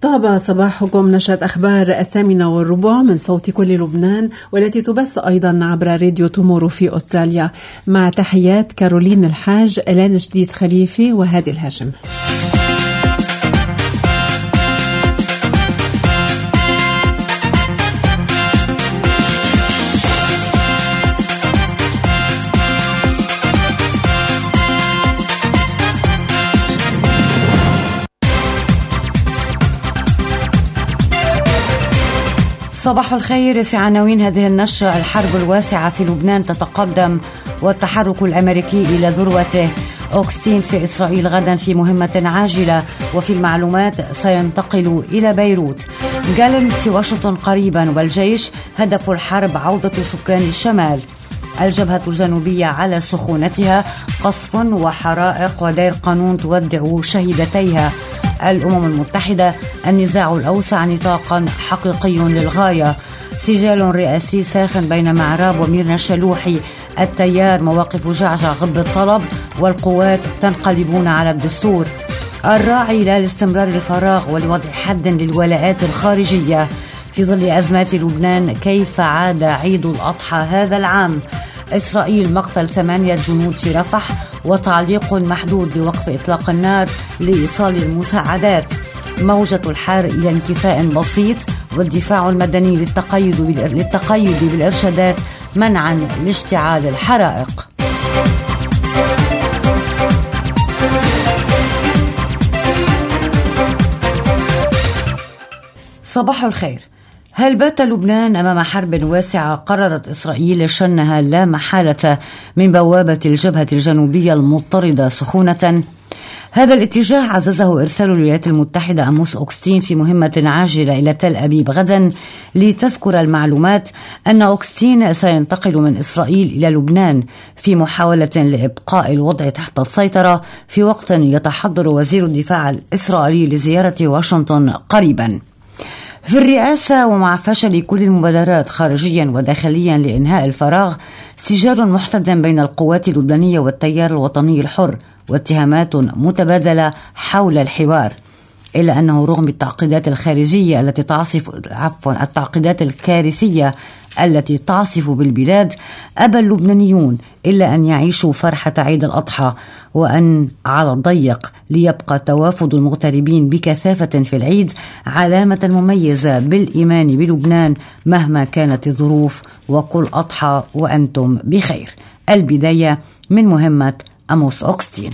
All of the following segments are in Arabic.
طاب صباحكم. نشرة أخبار 8:15 من صوت كل لبنان، والتي تبث أيضا عبر راديو تومورو في أستراليا، مع تحيات كارولين الحاج، إلان جديد خليفة وهادي الهاشم. صباح الخير. في عناوين هذه النشرة: الحرب الواسعة في لبنان تتقدم والتحرك الأمريكي إلى ذروته. أوغستين في إسرائيل غدا في مهمة عاجلة. وفي المعلومات: سينتقل إلى بيروت. جالنت في واشنطن قريبا، والجيش هدف الحرب عودة سكان الشمال. الجبهة الجنوبية على سخونتها، قصف وحرائق ودير قانون تودع شهيدتيها. الأمم المتحدة: النزاع الأوسع نطاقا حقيقي للغاية. سجال رئاسي ساخن بين معراب وميرنا الشلوحي. التيار: مواقف جعجع غب الطلب، والقوات تنقلبون على الدستور. الراعي: لا لاستمرار الفراغ ولوضع حد للولاءات الخارجية. في ظل أزمات لبنان، كيف عاد عيد الأضحى هذا العام؟ إسرائيل: مقتل 8 جنود في رفح، وتعليق محدود لوقف إطلاق النار لإيصال المساعدات. موجة الحار إلى انكفاء بسيط، والدفاع المدني للتقيد بالإرشادات منعا لاشتعال الحرائق. صباح الخير. هل بات لبنان أمام حرب واسعة قررت إسرائيل شنها لا محالة من بوابة الجبهة الجنوبية المضطردة سخونة؟ هذا الاتجاه عززه إرسال الولايات المتحدة أموس أوغستين في مهمة عاجلة إلى تل أبيب غدا. لتذكر المعلومات أن أوغستين سينتقل من إسرائيل إلى لبنان في محاولة لإبقاء الوضع تحت السيطرة، في وقت يتحضر وزير الدفاع الإسرائيلي لزيارة واشنطن قريبا. في الرئاسة، ومع فشل كل المبادرات خارجيا وداخليا لإنهاء الفراغ، سجال محتدم بين القوات اللبنانية والتيار الوطني الحر، واتهامات متبادلة حول الحوار. إلا أنه رغم التعقيدات الخارجية التعقيدات الكارثية التي تعصف بالبلاد، أبى اللبنانيون إلا أن يعيشوا فرحة عيد الأضحى، وأن على الضيق ليبقى توافد المغتربين بكثافة في العيد علامة مميزة بالإيمان بلبنان مهما كانت الظروف. وكل أضحى وأنتم بخير. البداية من مهمة أموس أوغستين.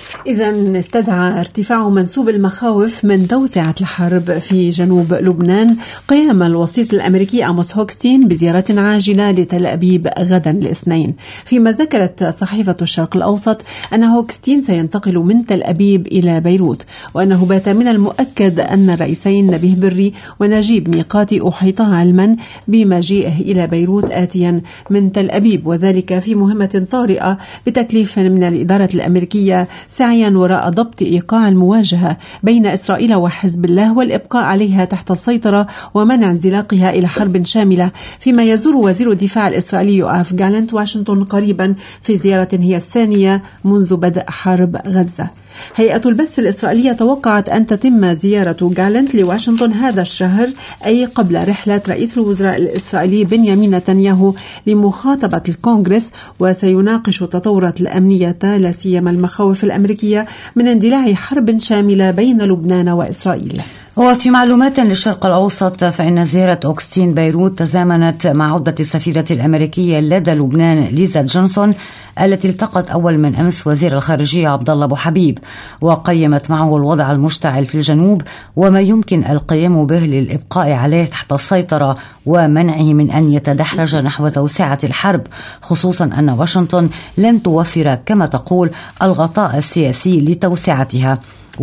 إذن استدعى ارتفاع منسوب المخاوف من توسعة الحرب في جنوب لبنان قيام الوسيط الأمريكي أموس أوغستين بزيارة عاجلة لتل أبيب غدا الاثنين، فيما ذكرت صحيفة الشرق الأوسط أن أوغستين سينتقل من تل أبيب إلى بيروت، وأنه بات من المؤكد أن الرئيسين نبيه بري ونجيب ميقاتي أحيطا علما بمجيئه إلى بيروت آتيا من تل أبيب، وذلك في مهمة طارئة بتكليف من الإدارة الأمريكية سعيا وراء ضبط إيقاع المواجهة بين إسرائيل وحزب الله والإبقاء عليها تحت السيطرة ومنع انزلاقها إلى حرب شاملة. فيما يزور وزير الدفاع الإسرائيلي يوآف جالنت واشنطن قريبا في زيارة هي الثانية منذ بدء حرب غزة. هيئة البث الإسرائيلية توقعت أن تتم زيارة جالنت لواشنطن هذا الشهر، أي قبل رحلة رئيس الوزراء الإسرائيلي بنيامين نتنياهو لمخاطبة الكونغرس، وسيناقش التطورات الأمنية لا سيما المخاوف الأمريكية من اندلاع حرب شاملة بين لبنان وإسرائيل. وفي معلومات للشرق الأوسط، فإن زيارة أوغستين بيروت تزامنت مع عودة السفيرة الأمريكية لدى لبنان ليزا جونسون، التي التقت أول من أمس وزير الخارجية عبد الله أبو حبيب، وقيمت معه الوضع المشتعل في الجنوب وما يمكن القيام به للإبقاء عليه تحت السيطرة ومنعه من أن يتدحرج نحو توسعة الحرب، خصوصا أن واشنطن لن توفر كما تقول الغطاء السياسي لتوسعتها.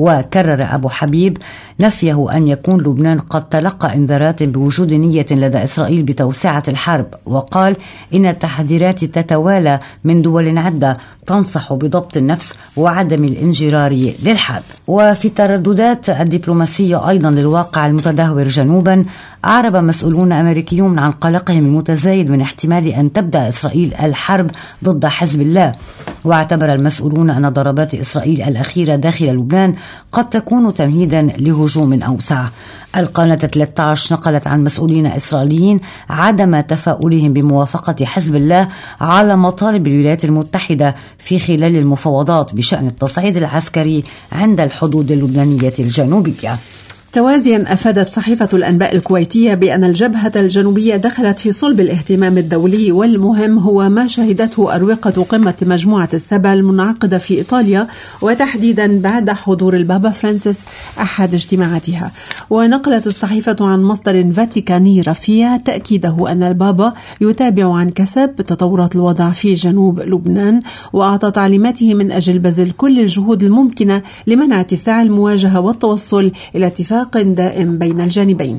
وكرر أبو حبيب نفيه أن يكون لبنان قد تلقى إنذارات بوجود نية لدى إسرائيل بتوسعة الحرب، وقال إن التحذيرات تتوالى من دول عدة تنصح بضبط النفس وعدم الانجرار للحرب. وفي الترددات الدبلوماسية أيضا للواقع المتدهور جنوبا، أعرب مسؤولون أمريكيون عن قلقهم المتزايد من احتمال أن تبدأ إسرائيل الحرب ضد حزب الله، واعتبر المسؤولون أن ضربات إسرائيل الأخيرة داخل لبنان قد تكون تمهيدا لهجوم هجوم أوسع. القناة 13 نقلت عن مسؤولين إسرائيليين عدم تفاؤلهم بموافقة حزب الله على مطالب الولايات المتحدة في خلال المفاوضات بشأن التصعيد العسكري عند الحدود اللبنانية الجنوبية. توازيا أفادت صحيفة الأنباء الكويتية بأن الجبهة الجنوبية دخلت في صلب الاهتمام الدولي، والمهم هو ما شهدته أروقة قمة مجموعة السبع المنعقدة في إيطاليا، وتحديدا بعد حضور البابا فرانسيس أحد اجتماعاتها. ونقلت الصحيفة عن مصدر فاتيكاني رفيع تأكيده أن البابا يتابع عن كثب تطورات الوضع في جنوب لبنان، وأعطى تعليماته من أجل بذل كل الجهود الممكنة لمنع اتساع المواجهة والتوصل إلى اتفاق دائم بين الجانبين.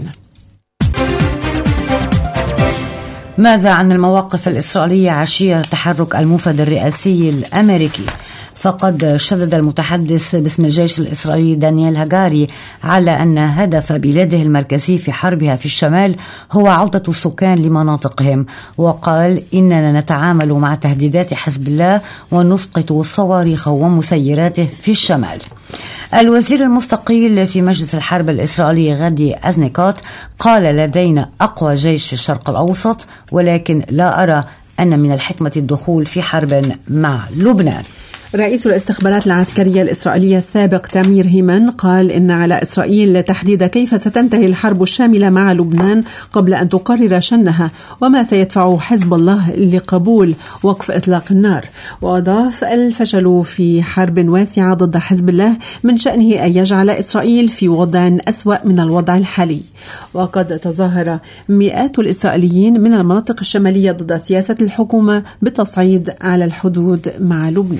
ماذا عن المواقف الإسرائيلية عشية تحرك الموفد الرئاسي الأمريكي؟ فقد شدد المتحدث باسم الجيش الإسرائيلي دانيال هاجاري على أن هدف بلاده المركزي في حربها في الشمال هو عودة السكان لمناطقهم، وقال إننا نتعامل مع تهديدات حزب الله ونسقط الصواريخ ومسيراته في الشمال. الوزير المستقيل في مجلس الحرب الإسرائيلي غادي أزنيكوت قال لدينا أقوى جيش في الشرق الأوسط، ولكن لا أرى أن من الحكمة الدخول في حرب مع لبنان. رئيس الاستخبارات العسكرية الإسرائيلية السابق تامير هيمان قال إن على إسرائيل تحديد كيف ستنتهي الحرب الشاملة مع لبنان قبل أن تقرر شنها، وما سيدفع حزب الله لقبول وقف إطلاق النار. وأضاف: الفشل في حرب واسعة ضد حزب الله من شأنه أن يجعل إسرائيل في وضع أسوأ من الوضع الحالي. وقد تظاهر مئات الإسرائيليين من المناطق الشمالية ضد سياسة الحكومة بالتصعيد على الحدود مع لبنان.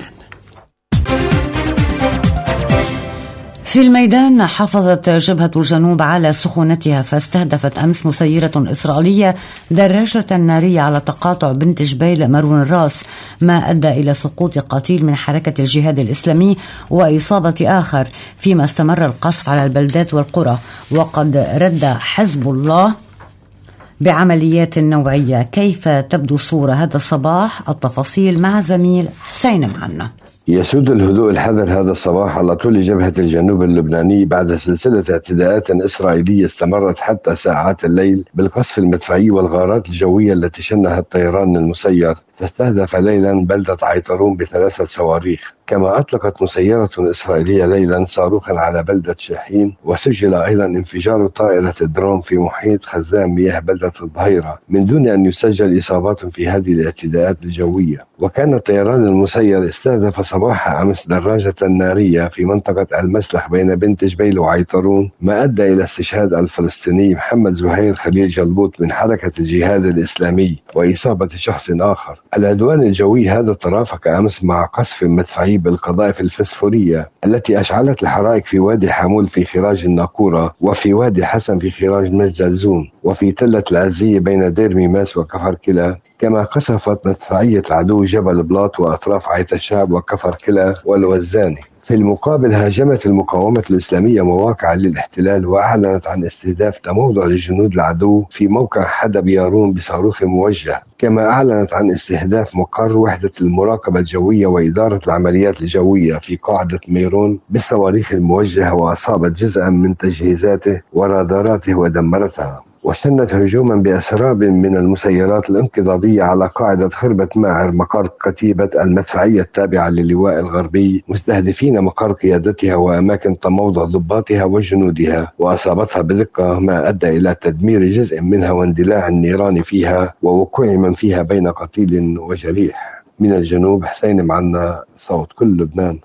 في الميدان حافظت جبهة الجنوب على سخونتها، فاستهدفت أمس مسيرة إسرائيلية دراجة نارية على تقاطع بنت جبيل مارون الراس، ما أدى إلى سقوط قتيل من حركة الجهاد الإسلامي وإصابة آخر، فيما استمر القصف على البلدات والقرى. وقد رد حزب الله بعمليات نوعية. كيف تبدو الصورة هذا الصباح؟ التفاصيل مع زميل حسين معنا. يسود الهدوء الحذر هذا الصباح على طول جبهة الجنوب اللبناني بعد سلسلة اعتداءات إسرائيلية استمرت حتى ساعات الليل بالقصف المدفعي والغارات الجوية التي شنها الطيران المسير، فاستهدف ليلا بلدة عيطرون ب3 صواريخ. كما أطلقت مسيرة إسرائيلية ليلا صاروخا على بلدة شاحين، وسجل أيضا انفجار طائرة الدرون في محيط خزان مياه بلدة الظهيرة، من دون أن يسجل إصابات في هذه الاعتداءات الجوية. وكان الطيران المسير استهدف صباح أمس دراجة نارية في منطقة المسلخ بين بنت جبيل وعيطرون، ما أدى إلى استشهاد الفلسطيني محمد زهير خليل جلبوط من حركة الجهاد الإسلامي وإصابة شخص آخر. العدوان الجوي هذا ترافق أمس مع قصف مدفعي بالقذائف الفسفورية التي أشعلت الحرائق في وادي حامول في خراج الناقورة، وفي وادي حسن في خراج مجدزون، وفي تلة العزية بين دير ميماس وكفر كلا. كما قصفت مدفعية العدو جبل بلاط وأطراف عيت الشعب وكفر كلا والوزاني. في المقابل هاجمت المقاومة الإسلامية مواقع للاحتلال، وأعلنت عن استهداف تموضع لجنود العدو في موقع حدب يارون بصاروخ موجه. كما أعلنت عن استهداف مقر وحدة المراقبة الجوية وإدارة العمليات الجوية في قاعدة ميرون بالصواريخ الموجهة، وأصابت جزءا من تجهيزاته وراداراته ودمرتها. وشنت هجوما بأسراب من المسيرات الانقضاضية على قاعدة خربة ماعر مقر كتيبة المدفعية التابعة للواء الغربي، مستهدفين مقر قيادتها وأماكن تموضع ضباطها وجنودها، وأصابتها بدقة، ما أدى إلى تدمير جزء منها واندلاع النيران فيها ووقوع من فيها بين قتيل وجريح. من الجنوب حسين معنا، صوت كل لبنان.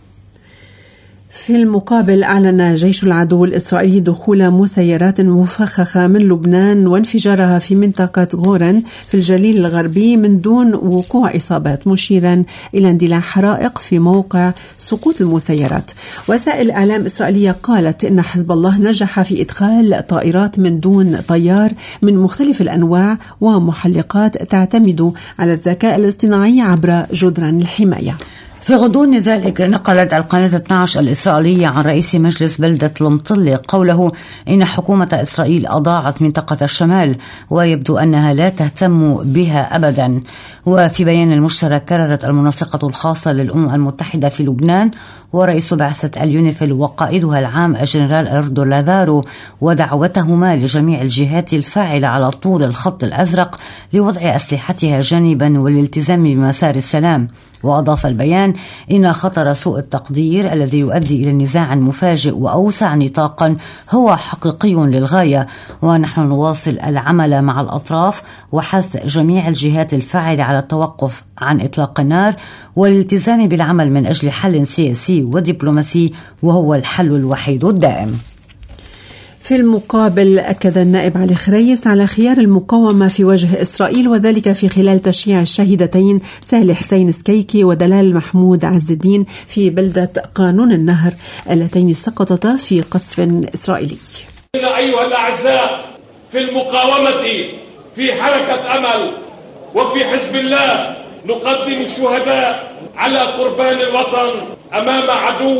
في المقابل أعلن جيش العدو الإسرائيلي دخول مسيرات مفخخة من لبنان وانفجارها في منطقة غورن في الجليل الغربي من دون وقوع إصابات، مشيرا إلى اندلاع حرائق في موقع سقوط المسيرات. وسائل إعلام إسرائيلية قالت إن حزب الله نجح في إدخال طائرات من دون طيار من مختلف الأنواع ومحلقات تعتمد على الذكاء الاصطناعي عبر جدران الحماية. في غضون ذلك نقلت القناة 12 الإسرائيلية عن رئيس مجلس بلدة المطلة قوله إن حكومة إسرائيل أضاعت منطقة الشمال ويبدو أنها لا تهتم بها أبدا. وفي بيان المشترك كررت المنسقة الخاصة للأمم المتحدة في لبنان ورئيس بعثة اليونيفيل وقائدها العام الجنرال أردو لازارو، ودعوتهما لجميع الجهات الفاعلة على طول الخط الأزرق لوضع أسلحتها جانبا والالتزام بمسار السلام. وأضاف البيان إن خطر سوء التقدير الذي يؤدي إلى نزاع مفاجئ وأوسع نطاقا هو حقيقي للغاية، ونحن نواصل العمل مع الأطراف وحث جميع الجهات الفاعلة على التوقف عن إطلاق النار والالتزام بالعمل من أجل حل سياسي ودبلوماسي، وهو الحل الوحيد الدائم. في المقابل أكد النائب علي خريس على خيار المقاومة في وجه إسرائيل، وذلك في خلال تشييع الشهيدتين سالح حسين سكيكي ودلال محمود عز الدين في بلدة قانون النهر اللتين سقطتا في قصف إسرائيلي. أيها الأعزاء، في المقاومة في حركة أمل وفي حزب الله نقدم الشهداء على قربان الوطن أمام عدو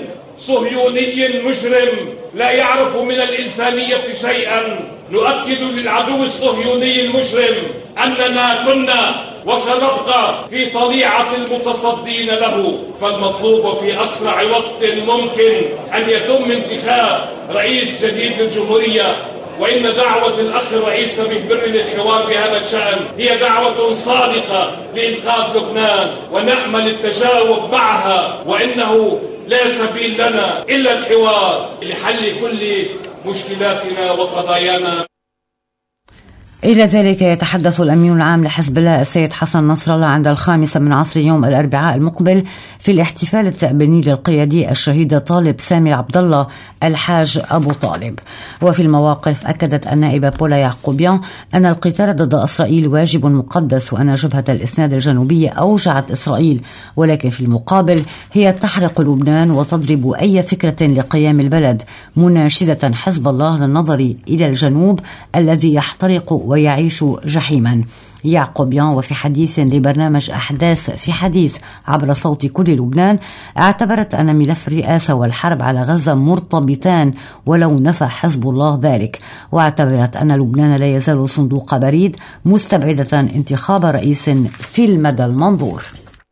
صهيوني مجرم لا يعرف من الإنسانية شيئا. نؤكد للعدو الصهيوني المجرم أننا كنا وسنبقى في طليعة المتصدين له، فالمطلوب في أسرع وقت ممكن أن يتم انتخاب رئيس جديد للجمهورية، وإن دعوة الأخ الرئيس نبيه بري للحوار بهذا الشأن هي دعوة صادقة لإنقاذ لبنان، ونأمل التجاوب معها، وإنه لا سبيل لنا إلا الحوار لحل كل مشكلاتنا وقضايانا. إلى ذلك يتحدث الأمين العام لحزب الله السيد حسن نصر الله عند 5:00 يوم الأربعاء المقبل في الاحتفال التأبيني للقيادي الشهيد طالب سامي عبد الله الحاج أبو طالب. وفي المواقف أكدت النائبة بولا يعقوبيان أن القتال ضد إسرائيل واجب مقدس، وأن جبهة الإسناد الجنوبية أوجعت إسرائيل، ولكن في المقابل هي تحرق لبنان وتضرب أي فكرة لقيام البلد، مناشدة حزب الله للنظر إلى الجنوب الذي يحترق ويعيش جحيما. يعقوبيان وفي حديث لبرنامج أحداث في حديث عبر صوت كل لبنان اعتبرت أن ملف الرئاسة والحرب على غزة مرتبطان ولو نفى حزب الله ذلك، واعتبرت أن لبنان لا يزال صندوق بريد، مستبعدة انتخاب رئيس في المدى المنظور.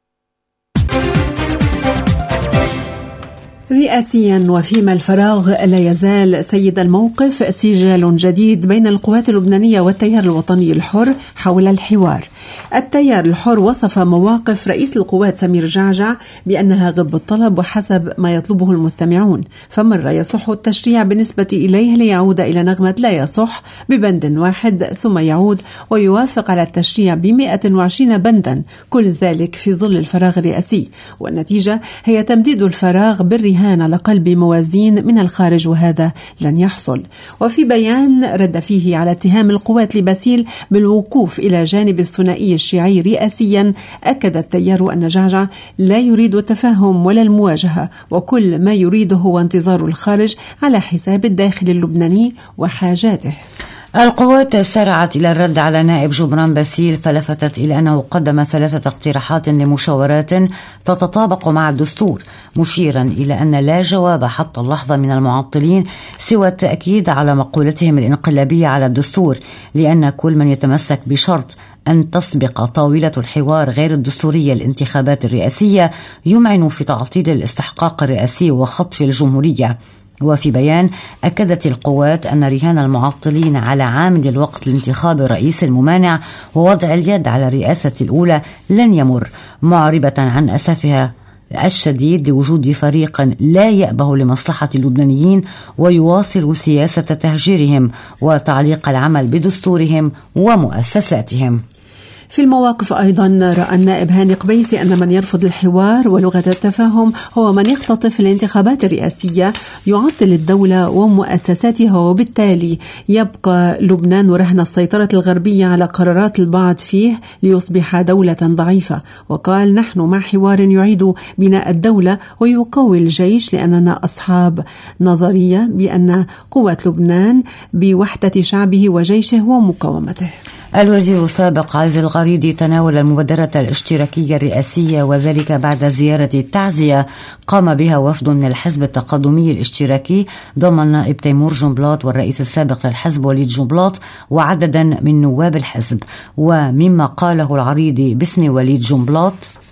رئاسيا وفيما الفراغ لا يزال سيد الموقف سجال جديد بين القوات اللبنانية والتيار الوطني الحر حول الحوار. التيار الحر وصف مواقف رئيس القوات سمير جعجع بأنها غب الطلب وحسب ما يطلبه المستمعون، فمرة يصح التشريع بالنسبة إليه ليعود إلى نغمة لا يصح ببند واحد، ثم يعود ويوافق على التشريع ب120 بندا، كل ذلك في ظل الفراغ الرئاسي، والنتيجة هي تمديد الفراغ بالرهان على قلب موازين من الخارج، وهذا لن يحصل. وفي بيان رد فيه على اتهام القوات لباسيل بالوقوف إلى جانب الثنائي الشيعي رئاسيا، أكد التيار أن جعجع لا يريد التفاهم ولا المواجهة، وكل ما يريده هو انتظار الخارج على حساب الداخل اللبناني وحاجاته. القوات سارعت إلى الرد على نائب جبران باسيل، فلفتت إلى أنه قدم 3 اقتراحات لمشاورات تتطابق مع الدستور، مشيرا إلى أن لا جواب حتى اللحظة من المعطلين سوى التأكيد على مقولتهم الانقلابية على الدستور، لأن كل من يتمسك بشرط أن تسبق طاولة الحوار غير الدستورية الانتخابات الرئاسية يمعن في تعطيل الاستحقاق الرئاسي وخطف الجمهورية. وفي بيان أكدت القوات أن رهان المعطلين على عامل الوقت لانتخاب الرئيس الممانع ووضع اليد على الرئاسة الأولى لن يمر، معربة عن أسفها الشديد لوجود فريق لا يأبه لمصلحة اللبنانيين ويواصل سياسة تهجيرهم وتعليق العمل بدستورهم ومؤسساتهم. في المواقف أيضا رأى النائب هاني قبيسي أن من يرفض الحوار ولغة التفاهم هو من يختطف الانتخابات الرئاسية، يعطل الدولة ومؤسساتها، وبالتالي يبقى لبنان رهن السيطرة الغربية على قرارات البعض فيه ليصبح دولة ضعيفة. وقال: نحن مع حوار يعيد بناء الدولة ويقوي الجيش، لأننا أصحاب نظرية بأن قوة لبنان بوحدة شعبه وجيشه ومقاومته. الوزير السابق عز الغريدي تناول المبادرة الاشتراكية الرئاسية، وذلك بعد زيارة تعزية قام بها وفد من الحزب التقدمي الاشتراكي ضمن النائب تيمور جنبلاط والرئيس السابق للحزب وليد جنبلاط وعددا من نواب الحزب. ومما قاله العريضي باسم وليد جنبلاط: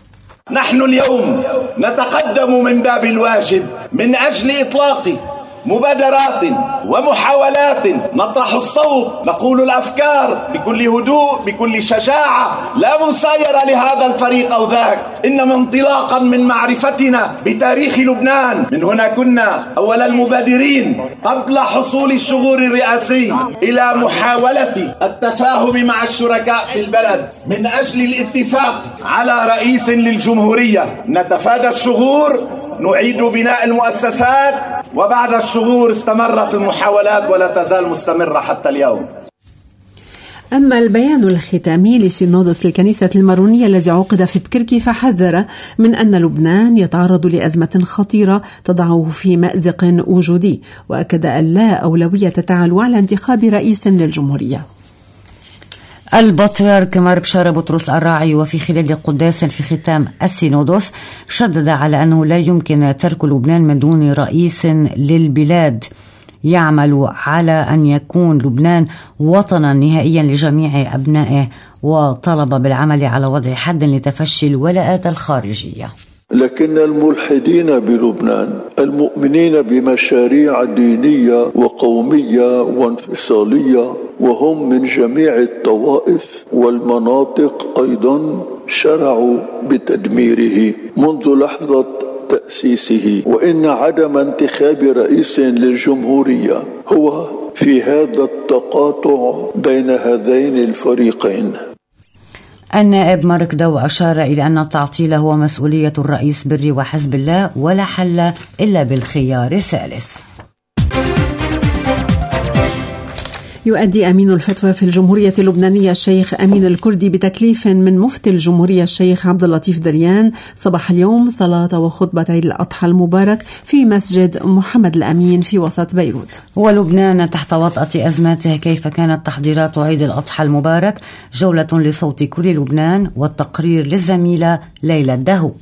نحن اليوم نتقدم من باب الواجب من أجل إطلاق مبادرات ومحاولات، نطرح الصوت، نقول الأفكار بكل هدوء بكل شجاعة، لا مسايرة لهذا الفريق أو ذاك، إنما انطلاقا من معرفتنا بتاريخ لبنان. من هنا كنا أول المبادرين قبل حصول الشغور الرئاسي إلى محاولة التفاهم مع الشركاء في البلد من أجل الاتفاق على رئيس للجمهورية. نتفادى الشغور، نعيد بناء المؤسسات، وبعد الشهور استمرت المحاولات ولا تزال مستمرة حتى اليوم. أما البيان الختامي لسينودوس الكنيسة المارونية الذي عقد في بكركي فحذر من أن لبنان يتعرض لأزمة خطيرة تضعه في مأزق وجودي، وأكد أن لا أولوية تعالوا على انتخاب رئيس للجمهورية. البطريرك مار بشارة بطرس الراعي وفي خلال قداس في ختام السينودوس شدد على أنه لا يمكن ترك لبنان من دون رئيس للبلاد يعمل على أن يكون لبنان وطنا نهائيا لجميع أبنائه، وطلب بالعمل على وضع حد لتفشي الولاءات الخارجية. لكن الملحدين بلبنان المؤمنين بمشاريع دينية وقومية وانفصالية وهم من جميع الطوائف والمناطق أيضا شرعوا بتدميره منذ لحظة تأسيسه، وإن عدم انتخاب رئيس للجمهورية هو في هذا التقاطع بين هذين الفريقين. النائب مارك دو أشار إلى أن التعطيل هو مسؤولية الرئيس بري وحزب الله ولا حل إلا بالخيار الثالث. يؤدي أمين الفتوى في الجمهورية اللبنانية الشيخ أمين الكردي بتكليف من مفتي الجمهورية الشيخ عبد اللطيف دريان صباح اليوم صلاة وخطبة عيد الأضحى المبارك في مسجد محمد الأمين في وسط بيروت. ولبنان تحت وطأة أزماته، كيف كانت تحضيرات عيد الأضحى المبارك؟ جولة لصوت كل لبنان والتقرير للزميلة ليلى الدهوك.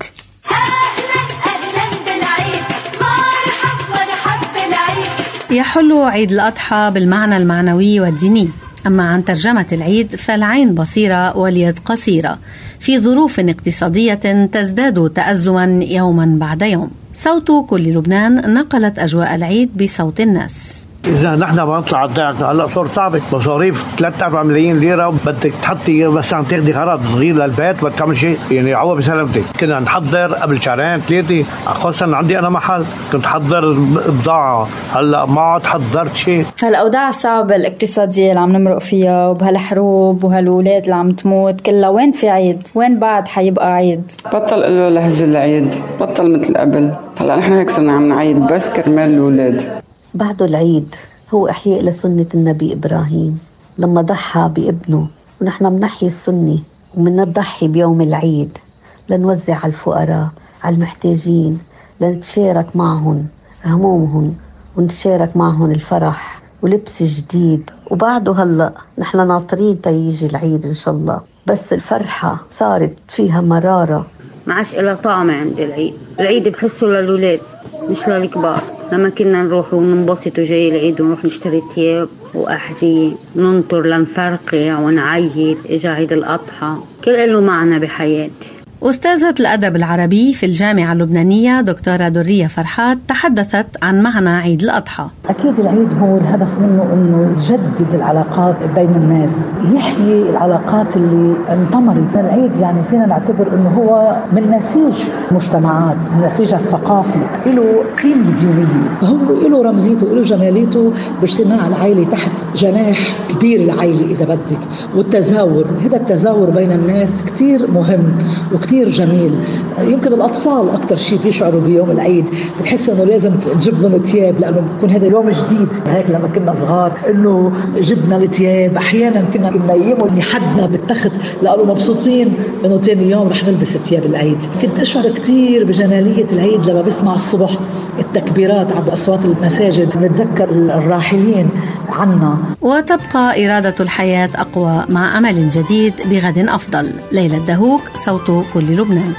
يحل عيد الأضحى بالمعنى المعنوي والديني، أما عن ترجمة العيد فالعين بصيرة واليد قصيرة في ظروف اقتصادية تزداد تأزما يوما بعد يوم. صوت كل لبنان نقلت أجواء العيد بصوت الناس. إذا نحن بنطلع الضيعة هلا صار صعبة، مصاريف 3-4 ملايين ليرة، بدك تحطي بس عم تاخدي غرض صغير للبيت، بدك تعمل شيء يعني عوض بسلامتك. كنا نحضر قبل 2-3 خاصة عندي أنا محل كنت حضر بضاعة، هلا ما عاد حضرت شيء. هالأوضاع الصعبة الاقتصادية اللي عم نمرق فيها وبهالحروب وهالولاد اللي عم تموت كلها، وين في عيد؟ وين بعد حيبقى عيد؟ بطل له لهجة العيد، بطل مثل قبل. هلا نحن هيك صرنا عم نعيد بس كرمال الولاد. بعد العيد هو إحياء لسنة النبي إبراهيم لما ضحى بابنه، ونحن منحيي السنة ومنضحي بيوم العيد لنوزع على الفقراء على المحتاجين، لنتشارك معهم همومهم ونتشارك معهم الفرح ولبس جديد. وبعده هلأ نحن ناطرين تيجي العيد إن شاء الله، بس الفرحة صارت فيها مرارة، ما عادش إلا طعم عند العيد. العيد بحسه للولاد مش للكبار. لما كنا نروح وننبسط وجاي العيد ونروح نشتري ثياب وأحذية ننطر لنفرقع ونعيد، إجا عيد الأضحى كل له معنى بحياتي. أستاذة الأدب العربي في الجامعة اللبنانية دكتورة درية فرحات تحدثت عن معنى عيد الأضحى. أكيد العيد هو الهدف منه أنه يجدد العلاقات بين الناس، يحيي العلاقات اللي انطمرت. العيد يعني فينا نعتبر أنه هو من نسيج مجتمعات، من نسيجها الثقافي، له قيمة دينية، هو له رمزيته، له جماليته باجتماع العائلة تحت جناح كبير العائلة إذا بدك، والتزاور. هذا التزاور بين الناس كتير مهم كتير جميل. يمكن الأطفال أكتر شيء بيشعروا بيوم العيد، بتحس إنه لازم تجيب لهم الثياب لأنه بيكون هذا يوم جديد. هيك لما كنا صغار إنه جبنا الثياب، أحيانا كنا نيموا حدنا بالتخت لأنه مبسوطين إنه تاني يوم رح نلبس ثياب العيد. كنت أشعر كتير بجمالية العيد لما بسمع الصبح التكبيرات عبر أصوات المساجد، نتذكر الراحلين عنا. وتبقى إرادة الحياة أقوى مع أمل جديد بغد أفضل. ليلى الدهوك، صوت كل لبنان.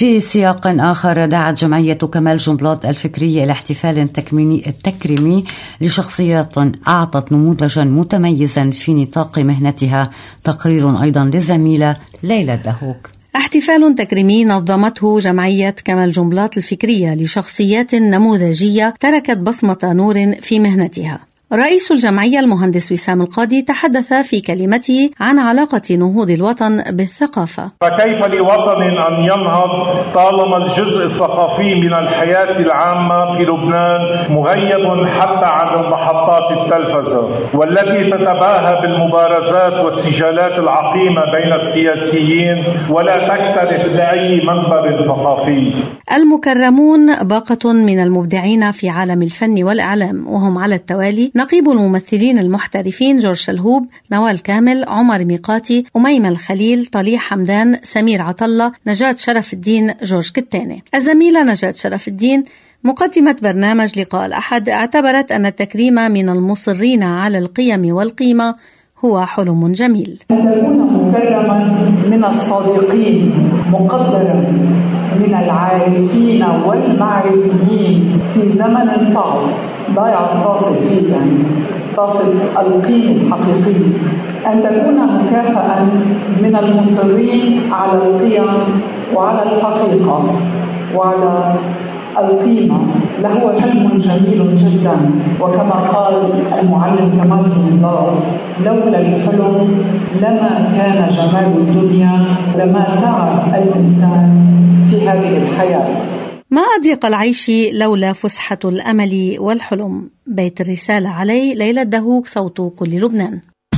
في سياق آخر، دعت جمعية كمال جنبلاط الفكرية إلى احتفال تكريمي لشخصيات أعطت نموذجا متميزا في نطاق مهنتها. تقرير أيضا للزميلة ليلى الدهوك. احتفال تكريمي نظمته جمعية كمال جنبلاط الفكرية لشخصيات نموذجية تركت بصمة نور في مهنتها. رئيس الجمعية المهندس وسام القاضي تحدث في كلمته عن علاقة نهوض الوطن بالثقافة. فكيف لوطن أن ينهض طالما الجزء الثقافي من الحياة العامة في لبنان مغيب حتى عن محطات التلفزة، والتي تتباهى بالمبارزات والسجالات العقيمة بين السياسيين ولا تكترث لأي منبر ثقافي. المكرمون باقة من المبدعين في عالم الفن والإعلام، وهم على التوالي نقيب الممثلين المحترفين جورج شلهوب، نوال كامل، عمر ميقاتي، أميمة الخليل، طليح حمدان، سمير عطلة، نجاة شرف الدين، جورج كتاني. الزميلة نجاة شرف الدين مقدمة برنامج لقاء الأحد اعتبرت أن التكريم من المصرين على القيم والقيمة هو حلم جميل. أن تكون مكرما من الصادقين، مقدرا من العارفين والمعرفيين في زمن صعب ضايع القاصد فيه، يعني قاصد القيم الحقيقي. أن تكون مكافأة من المصرين على القيم وعلى الحقيقة وعلى القيمة لهو حلم جميل جدا. وكما قال المعلم كمال جنبلاط: لولا الحلم لما كان جمال الدنيا، لما سعى الإنسان في هذه الحياة. ما أضيق العيش لولا فسحة الأمل والحلم. بيت الرسالة علي ليلى الدهوك، صوت كل لبنان.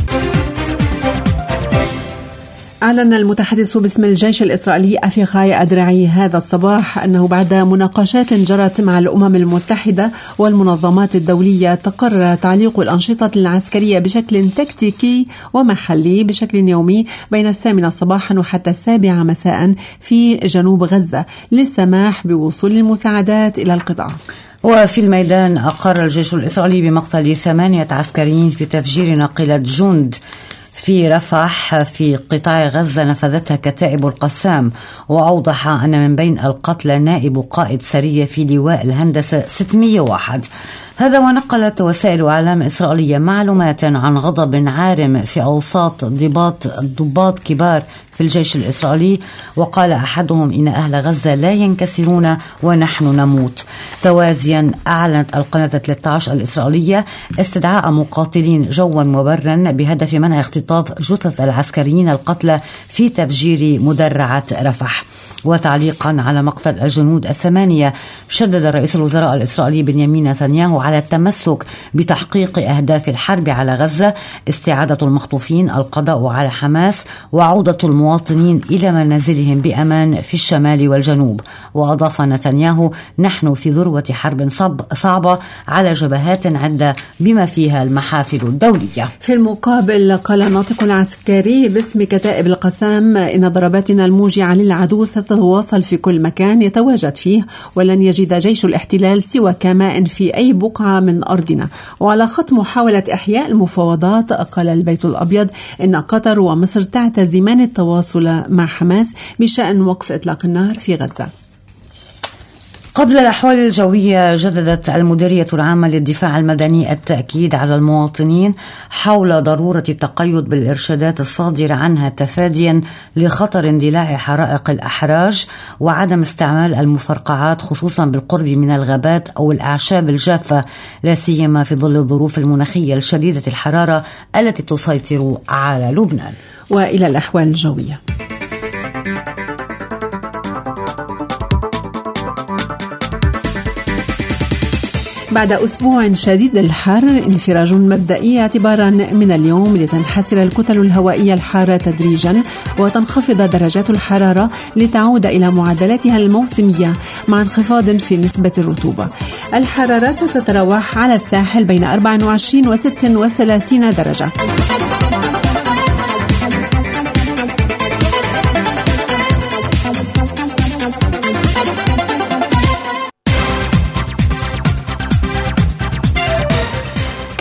أعلن المتحدث باسم الجيش الإسرائيلي أفيخاي أدرعي هذا الصباح أنه بعد مناقشات جرت مع الأمم المتحدة والمنظمات الدولية تقرر تعليق الأنشطة العسكرية بشكل تكتيكي ومحلي بشكل يومي بين 8 صباحا وحتى 7 مساء في جنوب غزة للسماح بوصول المساعدات إلى القطاع. وفي الميدان أقر الجيش الإسرائيلي بمقتل 8 عسكريين في تفجير ناقلة جند في رفح في قطاع غزة نفذتها كتائب القسام، وأوضح أن من بين القتلى نائب قائد سرية في لواء الهندسة 601. هذا ونقلت وسائل إعلام إسرائيلية معلومات عن غضب عارم في أوساط ضباط كبار في الجيش الإسرائيلي، وقال أحدهم إن أهل غزة لا ينكسرون ونحن نموت. توازيا أعلنت القناة 13 الإسرائيلية استدعاء مقاتلين جوا وبرا بهدف منع اختطاف جثث العسكريين القتلى في تفجير مدرعة رفح. وتعليقا على مقتل الجنود 8 شدد رئيس الوزراء الإسرائيلي بنيامين نتنياهو على التمسك بتحقيق أهداف الحرب على غزة: استعادة المخطوفين، القضاء على حماس، وعودة المواطنين إلى منازلهم بأمان في الشمال والجنوب. وأضاف نتنياهو: نحن في ذروة حرب صعبة على جبهات عدة بما فيها المحافل الدولية. في المقابل قال الناطق العسكري باسم كتائب القسام إن ضرباتنا الموجعة للعدو ستتواصل في كل مكان يتواجد فيه، ولن يجد جيش الاحتلال سوى كماء في أي بقعة من أرضنا. وعلى خط محاولة إحياء المفاوضات قال البيت الأبيض إن قطر ومصر تعتزمان التواصل مع حماس بشأن وقف إطلاق النار في غزة. قبل الأحوال الجوية، جددت المديرية العامة للدفاع المدني التأكيد على المواطنين حول ضرورة التقيد بالإرشادات الصادرة عنها تفاديا لخطر اندلاع حرائق الأحراج، وعدم استعمال المفرقعات خصوصا بالقرب من الغابات أو الأعشاب الجافة، لا سيما في ظل الظروف المناخية الشديدة الحرارة التي تسيطر على لبنان. وإلى الأحوال الجوية. بعد أسبوع شديد الحر، انفراج مبدئي اعتبارا من اليوم لتنحسر الكتل الهوائية الحارة تدريجا وتنخفض درجات الحرارة لتعود إلى معدلاتها الموسمية مع انخفاض في نسبة الرطوبة. الحرارة ستتراوح على الساحل بين 24 و 36 درجة.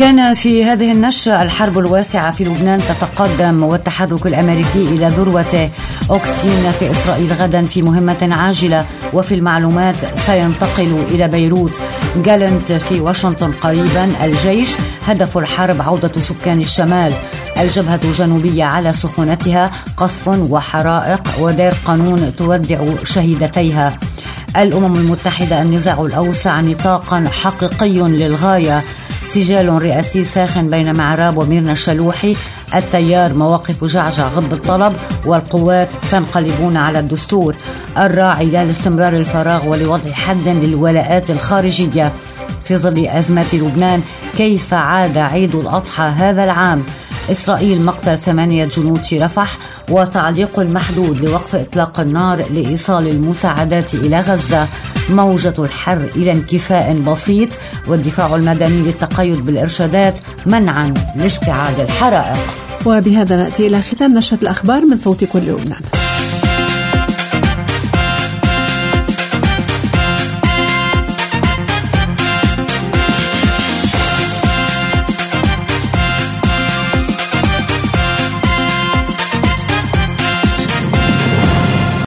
كان في هذه النشرة الحرب الواسعة في لبنان تتقدم والتحرك الأمريكي إلى ذروته. أوغستين في إسرائيل غدا في مهمة عاجلة، وفي المعلومات سينتقل إلى بيروت. جالنت في واشنطن قريبا. الجيش هدف الحرب عودة سكان الشمال. الجبهة الجنوبية على سخونتها، قصف وحرائق ودير قانون تودع شهيدتيها. الأمم المتحدة النزاع الأوسع نطاقا حقيقي للغاية. سجال رئاسي ساخن بين معراب وميرنا الشلوحي. التيار مواقف جعجع غض الطلب، والقوات تنقلبون على الدستور. الراعي لا لاستمرار الفراغ ولوضع حد للولاءات الخارجية. في ظل أزمة لبنان، كيف عاد عيد الأضحى هذا العام؟ إسرائيل مقتل 8 جنود في رفح، وتعليق المحدود لوقف إطلاق النار لإيصال المساعدات إلى غزة. موجة الحر إلى انكفاء بسيط، والدفاع المدني للتقيد بالإرشادات منعا لاشتعال الحرائق. وبهذا نأتي إلى ختام نشرة الأخبار من صوت كل لبنان.